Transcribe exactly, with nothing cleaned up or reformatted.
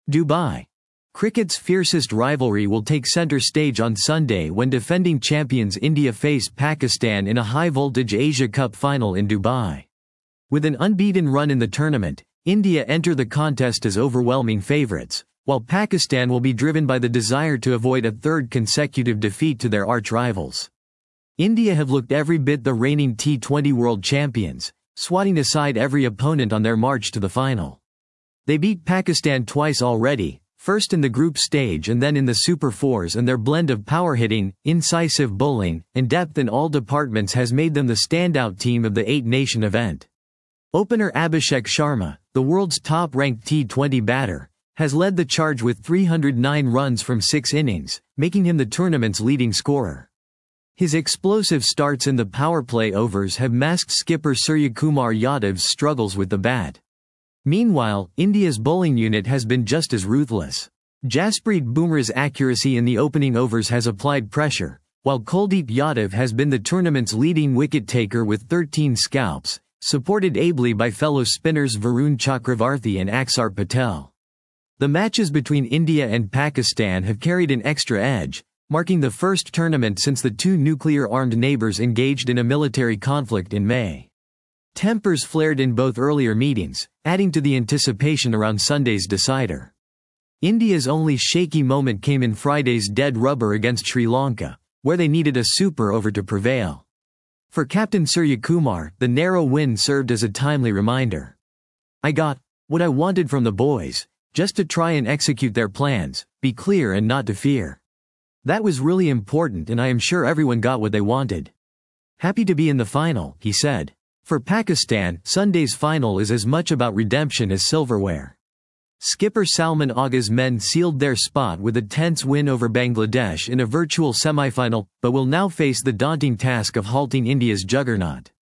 Dubai. Cricket's fiercest rivalry will take center stage on Sunday when defending champions India face Pakistan in a high-voltage Asia Cup final in Dubai. With an unbeaten run in the tournament, India enter the contest as overwhelming favourites, while Pakistan will be driven by the desire to avoid a third consecutive defeat to their arch-rivals. India have looked every bit the reigning T twenty world champions, swatting aside every opponent on their march to the final. They beat Pakistan twice already, first in the group stage and then in the Super Fours, and their blend of power hitting, incisive bowling, and depth in all departments has made them the standout team of the eight-nation event. Opener Abhishek Sharma, the world's top-ranked T twenty batter, has led the charge with three hundred nine runs from six innings, making him the tournament's leading scorer. His explosive starts in the power play overs have masked skipper Suryakumar Yadav's struggles with the bat. Meanwhile, India's bowling unit has been just as ruthless. Jasprit Bumrah's accuracy in the opening overs has applied pressure, while Kuldeep Yadav has been the tournament's leading wicket-taker with thirteen scalps, supported ably by fellow spinners Varun Chakravarthi and Aksar Patel. The matches between India and Pakistan have carried an extra edge, marking the first tournament since the two nuclear-armed neighbors engaged in a military conflict in May. Tempers flared in both earlier meetings, adding to the anticipation around Sunday's decider. India's only shaky moment came in Friday's dead rubber against Sri Lanka, where they needed a super over to prevail. For Captain Suryakumar, the narrow win served as a timely reminder. "I got what I wanted from the boys, just to try and execute their plans, be clear and not to fear. That was really important, and I am sure everyone got what they wanted. Happy to be in the final," he said. For Pakistan, Sunday's final is as much about redemption as silverware. Skipper Salman Agha's men sealed their spot with a tense win over Bangladesh in a virtual semi-final, but will now face the daunting task of halting India's juggernaut.